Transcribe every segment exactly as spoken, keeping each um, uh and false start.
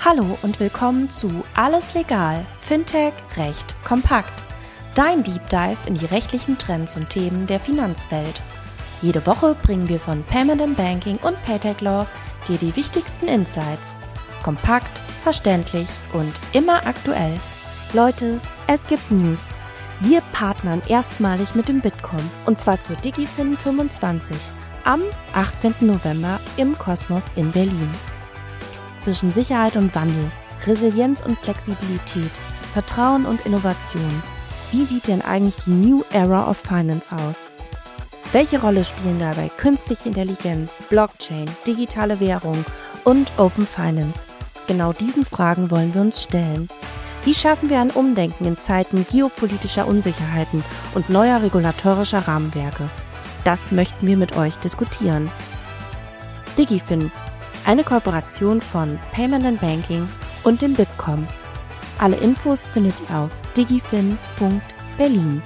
Hallo und willkommen zu Alles Legal, Fintech, Recht, Kompakt. Dein Deep Dive in die rechtlichen Trends und Themen der Finanzwelt. Jede Woche bringen wir von Payment and Banking und Paytech Law dir die wichtigsten Insights. Kompakt, verständlich und immer aktuell. Leute, es gibt News. Wir partnern erstmalig mit dem Bitkom und zwar zur DigiFin fünfundzwanzig am achtzehnten November im Kosmos in Berlin. Zwischen Sicherheit und Wandel, Resilienz und Flexibilität, Vertrauen und Innovation. Wie sieht denn eigentlich die New Era of Finance aus? Welche Rolle spielen dabei künstliche Intelligenz, Blockchain, digitale Währung und Open Finance? Genau diesen Fragen wollen wir uns stellen. Wie schaffen wir ein Umdenken in Zeiten geopolitischer Unsicherheiten und neuer regulatorischer Rahmenwerke? Das möchten wir mit euch diskutieren. DigiFin, eine Kooperation von Payment and Banking und dem Bitkom. Alle Infos findet ihr auf digifin punkt berlin.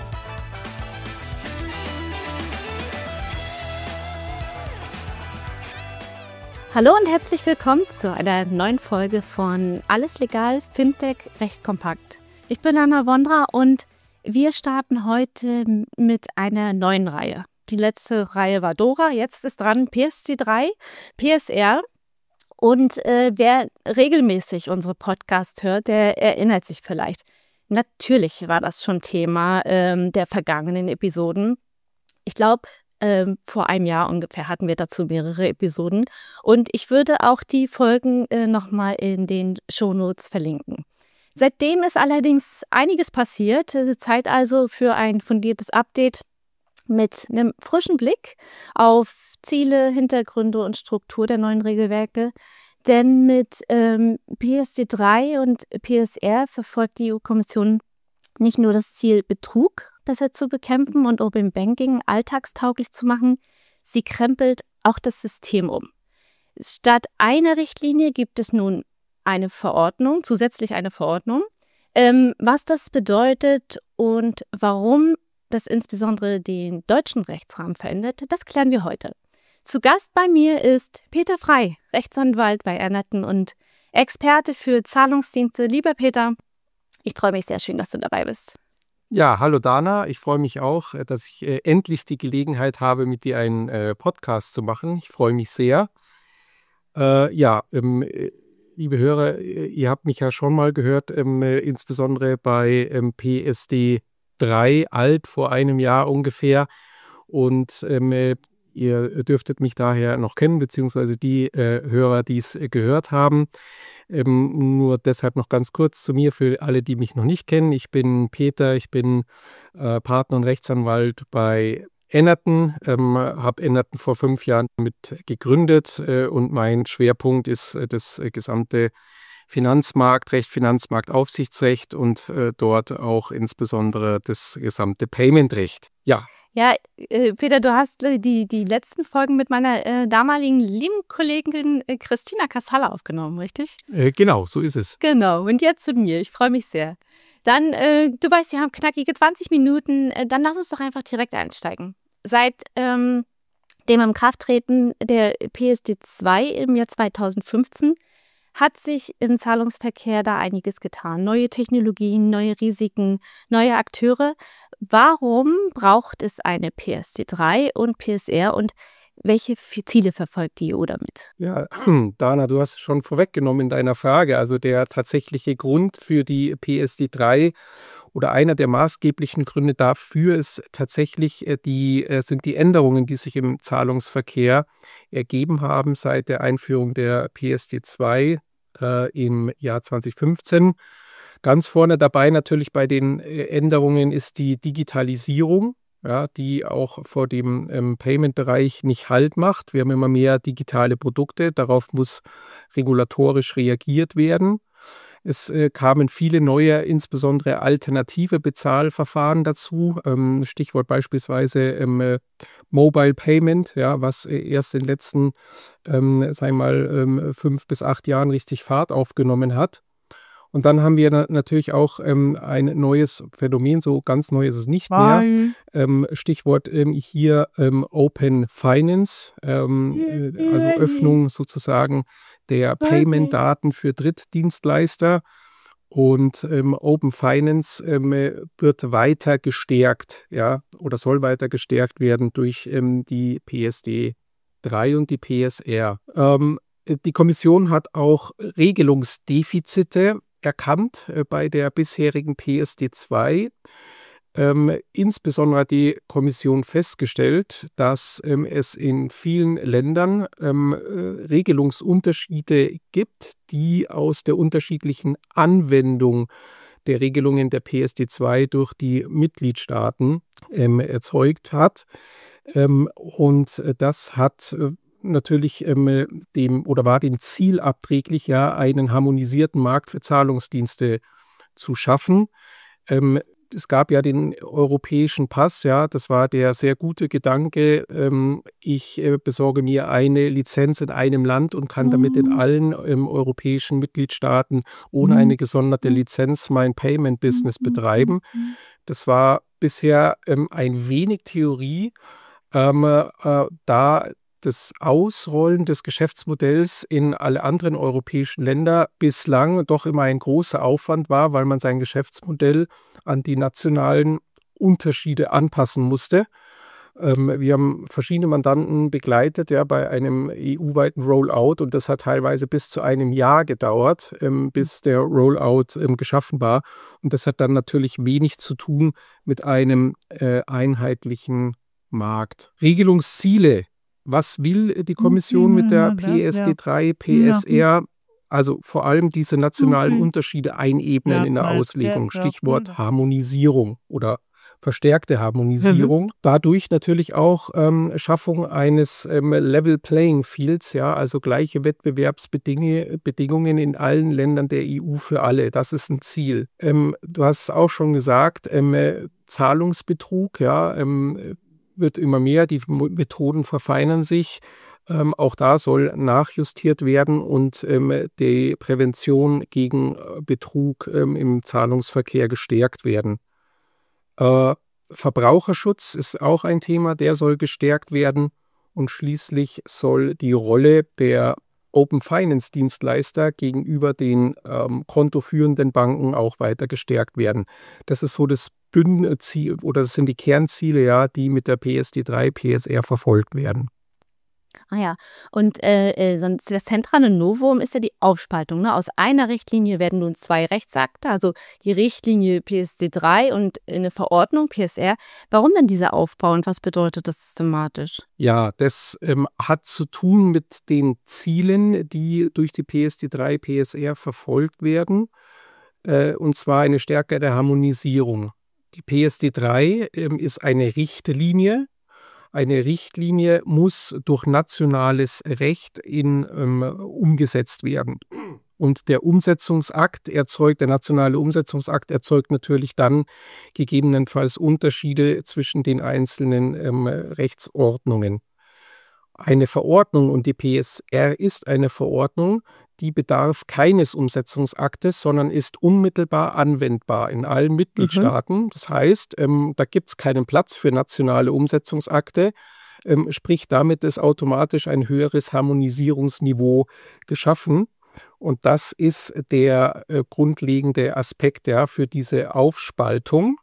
Hallo und herzlich willkommen zu einer neuen Folge von Alles Legal, Fintech, Recht, Kompakt. Ich bin Anna Wondra und wir starten heute mit einer neuen Reihe. Die letzte Reihe war Dora, jetzt ist dran P S C drei, P S R. Und äh, wer regelmäßig unsere Podcasts hört, der erinnert sich vielleicht. Natürlich war das schon Thema ähm, der vergangenen Episoden. Ich glaube, ähm, vor einem Jahr ungefähr hatten wir dazu mehrere Episoden. Und ich würde auch die Folgen äh, nochmal in den Shownotes verlinken. Seitdem ist allerdings einiges passiert. Zeit also für ein fundiertes Update mit einem frischen Blick auf Ziele, Hintergründe und Struktur der neuen Regelwerke. Denn mit ähm, P S C drei und P S R verfolgt die E U-Kommission nicht nur das Ziel, Betrug besser zu bekämpfen und Open Banking alltagstauglich zu machen, sie krempelt auch das System um. Statt einer Richtlinie gibt es nun eine Verordnung, zusätzlich eine Verordnung. Ähm, was das bedeutet und warum das insbesondere den deutschen Rechtsrahmen verändert, das klären wir heute. Zu Gast bei mir ist Peter Frey, Rechtsanwalt bei Ernetten und Experte für Zahlungsdienste. Lieber Peter, ich freue mich sehr schön, dass du dabei bist. Ja, hallo Dana, ich freue mich auch, dass ich äh, endlich die Gelegenheit habe, mit dir einen äh, Podcast zu machen. Ich freue mich sehr. Äh, ja, ähm, liebe Hörer, ihr habt mich ja schon mal gehört, ähm, äh, insbesondere bei ähm, P S D drei, alt vor einem Jahr ungefähr. Und ähm, äh, Ihr dürftet mich daher noch kennen, beziehungsweise die äh, Hörer, die es äh, gehört haben. Ähm, nur deshalb noch ganz kurz zu mir, für alle, die mich noch nicht kennen. Ich bin Peter, ich bin äh, Partner und Rechtsanwalt bei Ernetten, ähm, habe Ernetten vor fünf Jahren mit gegründet äh, und mein Schwerpunkt ist äh, das äh, gesamte Finanzmarktrecht, Finanzmarktaufsichtsrecht und äh, dort auch insbesondere das gesamte Paymentrecht. Ja. Ja, äh, Peter, du hast äh, die, die letzten Folgen mit meiner äh, damaligen lieben Kollegin äh, Christina Kassala aufgenommen, richtig? Äh, genau, so ist es. Genau, und jetzt zu mir. Ich freue mich sehr. Dann, äh, du weißt, wir haben knackige zwanzig Minuten, äh, dann lass uns doch einfach direkt einsteigen. Seit ähm, dem Inkrafttreten der P S D zwei im Jahr zweitausendfünfzehn hat sich im Zahlungsverkehr da einiges getan. Neue Technologien, neue Risiken, neue Akteure. Warum braucht es eine P S D drei und P S R und welche Ziele verfolgt die E U damit? Ja, Dana, du hast es schon vorweggenommen in deiner Frage. Also der tatsächliche Grund für die P S D drei oder einer der maßgeblichen Gründe dafür ist tatsächlich die, sind die Änderungen, die sich im Zahlungsverkehr ergeben haben seit der Einführung der P S D zwei äh, im Jahr zweitausendfünfzehn. Ganz vorne dabei natürlich bei den Änderungen ist die Digitalisierung, ja, die auch vor dem ähm, Payment-Bereich nicht Halt macht. Wir haben immer mehr digitale Produkte, darauf muss regulatorisch reagiert werden. Es äh, kamen viele neue, insbesondere alternative Bezahlverfahren dazu. Ähm, Stichwort beispielsweise ähm, äh, Mobile Payment, ja, was äh, erst in den letzten ähm, sagen wir mal, ähm, fünf bis acht Jahren richtig Fahrt aufgenommen hat. Und dann haben wir na- natürlich auch ähm, ein neues Phänomen, so ganz neu ist es nicht mehr. Ähm, Stichwort ähm, hier ähm, Open Finance, ähm, äh, also Öffnung sozusagen der Okay. Payment-Daten für Drittdienstleister. Und ähm, Open Finance ähm, wird weiter gestärkt, ja, oder soll weiter gestärkt werden durch ähm, die P S D drei und die P S R. Ähm, die Kommission hat auch Regelungsdefizite erkannt äh, bei der bisherigen P S D zwei. Ähm, insbesondere hat die Kommission festgestellt, dass ähm, es in vielen Ländern ähm, äh, Regelungsunterschiede gibt, die aus der unterschiedlichen Anwendung der Regelungen der P S D zwei durch die Mitgliedstaaten ähm, erzeugt hat. Ähm, und das hat äh, natürlich ähm, dem oder war dem Ziel abträglich, ja, einen harmonisierten Markt für Zahlungsdienste zu schaffen. Ähm, Es gab ja den europäischen Pass, ja, das war der sehr gute Gedanke. Ähm, ich äh, besorge mir eine Lizenz in einem Land und kann damit in allen ähm, europäischen Mitgliedstaaten ohne eine gesonderte Lizenz mein Payment-Business betreiben. Das war bisher ähm, ein wenig Theorie, ähm, äh, da das Ausrollen des Geschäftsmodells in alle anderen europäischen Länder bislang doch immer ein großer Aufwand war, weil man sein Geschäftsmodell an die nationalen Unterschiede anpassen musste. Ähm, wir haben verschiedene Mandanten begleitet, ja, bei einem E U-weiten Rollout, und das hat teilweise bis zu einem Jahr gedauert, ähm, bis der Rollout ähm, geschaffen war. Und das hat dann natürlich wenig zu tun mit einem äh, einheitlichen Markt. Regelungsziele. Was will die Kommission mit der P S D drei, P S R? Also vor allem diese nationalen Unterschiede einebnen in der Auslegung. Stichwort Harmonisierung oder verstärkte Harmonisierung. Mhm. Dadurch natürlich auch ähm, Schaffung eines ähm, Level Playing Fields, ja, also gleiche Wettbewerbsbedingungen in allen Ländern der E U für alle. Das ist ein Ziel. Ähm, du hast es auch schon gesagt, ähm, Zahlungsbetrug, ja, ähm, wird immer mehr, die Methoden verfeinern sich. Ähm, auch da soll nachjustiert werden und ähm, die Prävention gegen Betrug ähm, im Zahlungsverkehr gestärkt werden. Äh, Verbraucherschutz ist auch ein Thema, der soll gestärkt werden. Und schließlich soll die Rolle der Open Finance Dienstleister gegenüber den ähm, kontoführenden Banken auch weiter gestärkt werden. Das ist so das Bündnisziel oder das sind die Kernziele, ja, die mit der P S D drei, P S R verfolgt werden. Ah ja, und äh, äh, sonst das zentrale Novum ist ja die Aufspaltung. Ne? Aus einer Richtlinie werden nun zwei Rechtsakte, also die Richtlinie P S D drei und eine Verordnung P S R. Warum denn dieser Aufbau und was bedeutet das systematisch? Ja, das ähm, hat zu tun mit den Zielen, die durch die P S D drei, P S R verfolgt werden, äh, und zwar eine stärkere Harmonisierung. Die P S D drei ähm, ist eine Richtlinie. Eine Richtlinie muss durch nationales Recht in, ähm, umgesetzt werden. Und der Umsetzungsakt erzeugt, der nationale Umsetzungsakt erzeugt natürlich dann gegebenenfalls Unterschiede zwischen den einzelnen ähm, Rechtsordnungen. Eine Verordnung, und die P S R ist eine Verordnung, die bedarf keines Umsetzungsaktes, sondern ist unmittelbar anwendbar in allen Mitgliedstaaten. Mhm. Das heißt, ähm, da gibt es keinen Platz für nationale Umsetzungsakte. Ähm, sprich, damit ist automatisch ein höheres Harmonisierungsniveau geschaffen. Und das ist der äh, grundlegende Aspekt, ja, für diese Aufspaltung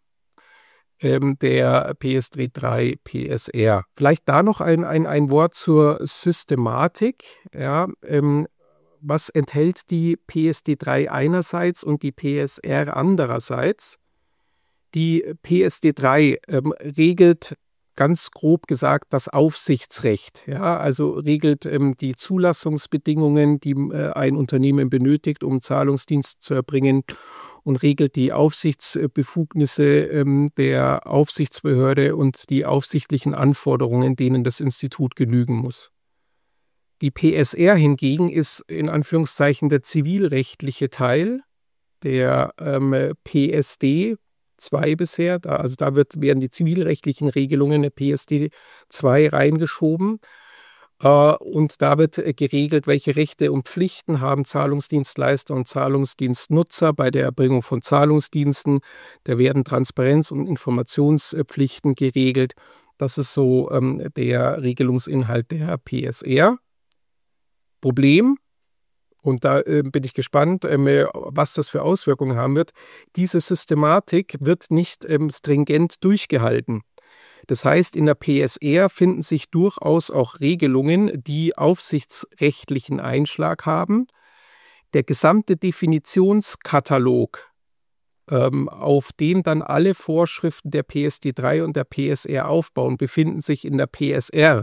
ähm, der P S D drei, P S R. Vielleicht da noch ein, ein, ein Wort zur Systematik. Ja, ähm, was enthält die P S D drei einerseits und die P S R andererseits? Die P S D drei ähm, regelt ganz grob gesagt das Aufsichtsrecht. Ja, also regelt ähm, die Zulassungsbedingungen, die äh, ein Unternehmen benötigt, um Zahlungsdienst zu erbringen, und regelt die Aufsichtsbefugnisse ähm, der Aufsichtsbehörde und die aufsichtlichen Anforderungen, denen das Institut genügen muss. Die P S R hingegen ist in Anführungszeichen der zivilrechtliche Teil der ähm, P S D zwei bisher. Da, also da wird, werden die zivilrechtlichen Regelungen der P S D zwei reingeschoben. Äh, und da wird äh, geregelt, welche Rechte und Pflichten haben Zahlungsdienstleister und Zahlungsdienstnutzer bei der Erbringung von Zahlungsdiensten. Da werden Transparenz- und Informationspflichten geregelt. Das ist so ähm, der Regelungsinhalt der P S R. Problem, und da äh, bin ich gespannt, ähm, was das für Auswirkungen haben wird, diese Systematik wird nicht ähm, stringent durchgehalten. Das heißt, in der P S R finden sich durchaus auch Regelungen, die aufsichtsrechtlichen Einschlag haben. Der gesamte Definitionskatalog, ähm, auf dem dann alle Vorschriften der P S D drei und der P S R aufbauen, befinden sich in der P S R.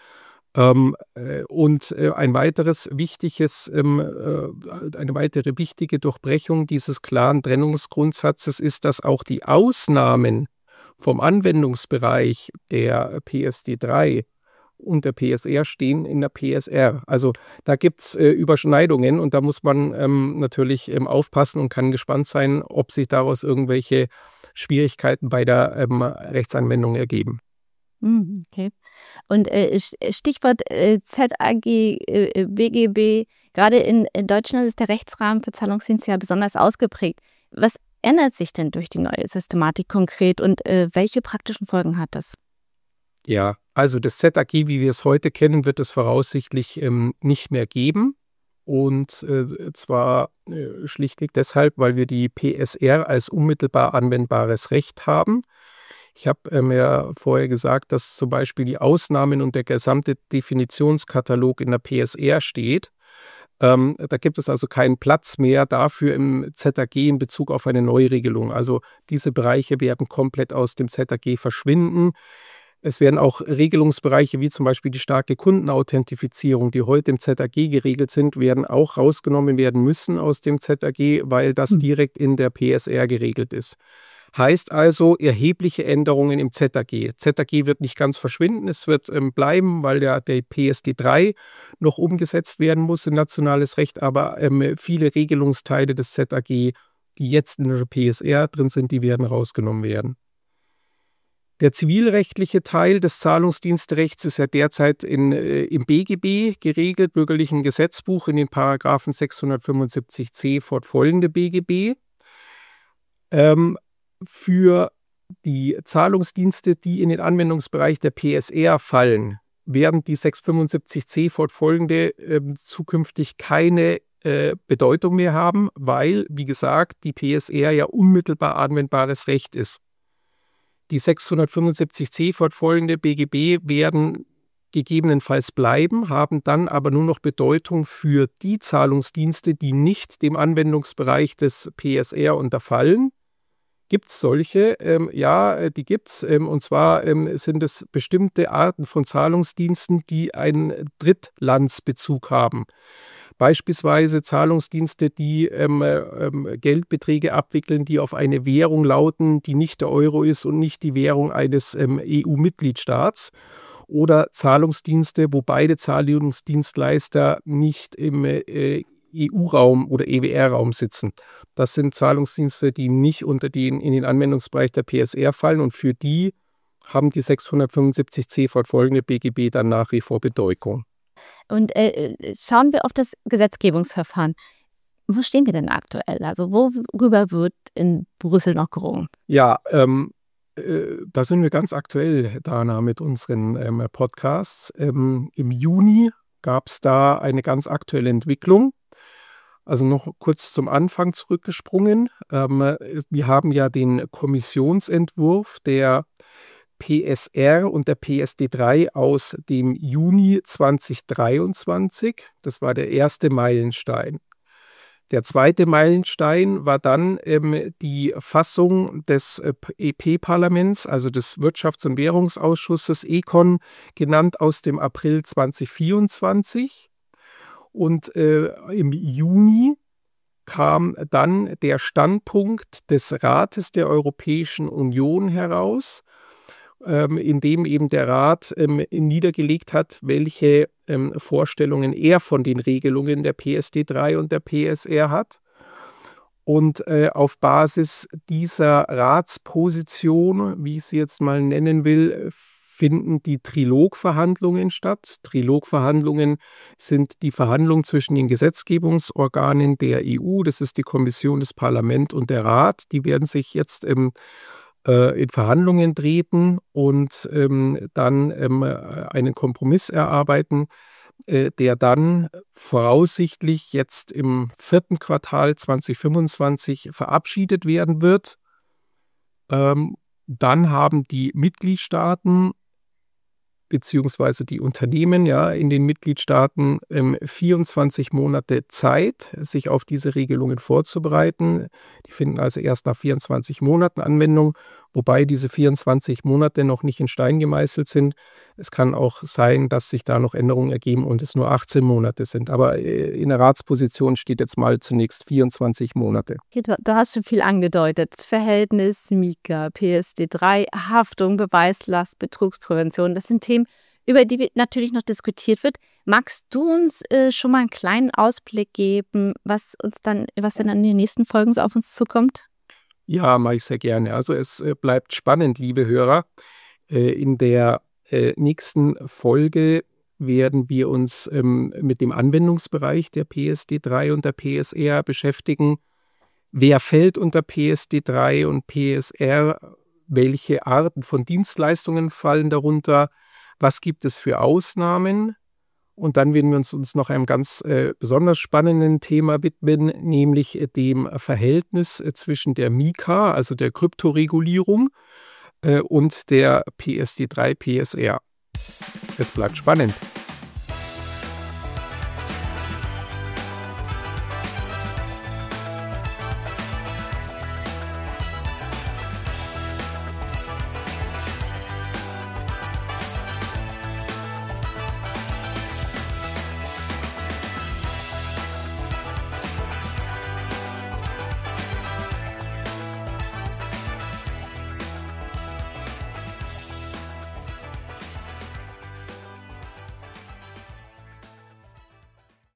Ähm, äh, und äh, ein weiteres wichtiges, ähm, äh, eine weitere wichtige Durchbrechung dieses klaren Trennungsgrundsatzes ist, dass auch die Ausnahmen vom Anwendungsbereich der P S D drei und der P S R stehen in der P S R. Also da gibt es äh, Überschneidungen und da muss man ähm, natürlich ähm, aufpassen und kann gespannt sein, ob sich daraus irgendwelche Schwierigkeiten bei der ähm, Rechtsanwendung ergeben. Okay. Und äh, Stichwort äh, Z A G, äh, B G B, gerade in, in Deutschland ist der Rechtsrahmen für Zahlungsdienste ja besonders ausgeprägt. Was ändert sich denn durch die neue Systematik konkret und äh, welche praktischen Folgen hat das? Ja, also das Z A G, wie wir es heute kennen, wird es voraussichtlich ähm, nicht mehr geben. Und äh, zwar äh, schlichtweg deshalb, weil wir die P S R als unmittelbar anwendbares Recht haben. Ich habe ähm, ja vorher gesagt, dass zum Beispiel die Ausnahmen und der gesamte Definitionskatalog in der P S R steht. Ähm, da gibt es also keinen Platz mehr dafür im Z A G in Bezug auf eine Neuregelung. Also diese Bereiche werden komplett aus dem Z A G verschwinden. Es werden auch Regelungsbereiche wie zum Beispiel die starke Kundenauthentifizierung, die heute im Z A G geregelt sind, werden auch rausgenommen werden müssen aus dem Z A G, weil das hm. direkt in der P S R geregelt ist. Heißt also erhebliche Änderungen im Z A G. Z A G wird nicht ganz verschwinden, es wird ähm, bleiben, weil ja der P S D drei noch umgesetzt werden muss in nationales Recht, aber ähm, viele Regelungsteile des Z A G, die jetzt in der P S R drin sind, die werden rausgenommen werden. Der zivilrechtliche Teil des Zahlungsdienstrechts ist ja derzeit in, äh, im B G B geregelt, Bürgerlichen Gesetzbuch, in den Paragraphen sechshundertfünfundsiebzig c fortfolgende B G B. Ähm, Für die Zahlungsdienste, die in den Anwendungsbereich der P S R fallen, werden die sechshundertfünfundsiebzig c fortfolgende äh, zukünftig keine äh, Bedeutung mehr haben, weil, wie gesagt, die P S R ja unmittelbar anwendbares Recht ist. Die sechshundertfünfundsiebzig c fortfolgende B G B werden gegebenenfalls bleiben, haben dann aber nur noch Bedeutung für die Zahlungsdienste, die nicht dem Anwendungsbereich des P S R unterfallen. Gibt es solche? Ähm, ja, die gibt es. Ähm, und zwar ähm, sind es bestimmte Arten von Zahlungsdiensten, die einen Drittlandsbezug haben. Beispielsweise Zahlungsdienste, die ähm, ähm, Geldbeträge abwickeln, die auf eine Währung lauten, die nicht der Euro ist und nicht die Währung eines ähm, E U-Mitgliedstaats. Oder Zahlungsdienste, wo beide Zahlungsdienstleister nicht im äh, E U-Raum oder E W R-Raum sitzen. Das sind Zahlungsdienste, die nicht unter den, in den Anwendungsbereich der P S R fallen und für die haben die sechshundertfünfundsiebzig c fortfolgende B G B dann nach wie vor Bedeutung. Und äh, schauen wir auf das Gesetzgebungsverfahren. Wo stehen wir denn aktuell? Also worüber wird in Brüssel noch gerungen? Ja, ähm, äh, da sind wir ganz aktuell, Dana, mit unseren ähm, Podcasts. Ähm, Im Juni gab es da eine ganz aktuelle Entwicklung. Also noch kurz zum Anfang zurückgesprungen. Ähm, wir haben ja den Kommissionsentwurf der P S R und der P S D drei aus dem Juni zweitausenddreiundzwanzig. Das war der erste Meilenstein. Der zweite Meilenstein war dann ähm, die Fassung des äh, E P-Parlaments, also des Wirtschafts- und Währungsausschusses ECON, genannt aus dem April zweitausendvierundzwanzig. Und äh, im Juni kam dann der Standpunkt des Rates der Europäischen Union heraus, ähm, in dem eben der Rat ähm, niedergelegt hat, welche ähm, Vorstellungen er von den Regelungen der P S D drei und der P S R hat. Und äh, auf Basis dieser Ratsposition, wie ich sie jetzt mal nennen will, finden die Trilogverhandlungen statt. Trilogverhandlungen sind die Verhandlungen zwischen den Gesetzgebungsorganen der E U, das ist die Kommission, das Parlament und der Rat. Die werden sich jetzt im, äh, in Verhandlungen treten und ähm, dann ähm, einen Kompromiss erarbeiten. äh, der dann voraussichtlich jetzt im vierten Quartal zwanzig fünfundzwanzig verabschiedet werden wird. Ähm, dann haben die Mitgliedstaaten beziehungsweise die Unternehmen ja in den Mitgliedstaaten ähm, vierundzwanzig Monate Zeit, sich auf diese Regelungen vorzubereiten. Die finden also erst nach vierundzwanzig Monaten Anwendung, wobei diese vierundzwanzig Monate noch nicht in Stein gemeißelt sind. Es kann auch sein, dass sich da noch Änderungen ergeben und es nur achtzehn Monate sind. Aber äh, in der Ratsposition steht jetzt mal zunächst vierundzwanzig Monate. Du, du hast schon viel angedeutet. Verhältnis, Mika, P S D drei, Haftung, Beweislast, Betrugsprävention. Das sind Themen, über die natürlich noch diskutiert wird. Magst du uns äh, schon mal einen kleinen Ausblick geben, was uns dann, was dann in den nächsten Folgen so auf uns zukommt? Ja, mache ich sehr gerne. Also es äh, bleibt spannend, liebe Hörer. Äh, in der äh, nächsten Folge werden wir uns ähm, mit dem Anwendungsbereich der P S D drei und der P S R beschäftigen. Wer fällt unter P S D drei und P S R? Welche Arten von Dienstleistungen fallen darunter? Was gibt es für Ausnahmen? Und dann werden wir uns, uns noch einem ganz äh, besonders spannenden Thema widmen, nämlich äh, dem Verhältnis äh, zwischen der Mika, also der Kryptoregulierung, äh, und der P S D drei P S R. Es bleibt spannend.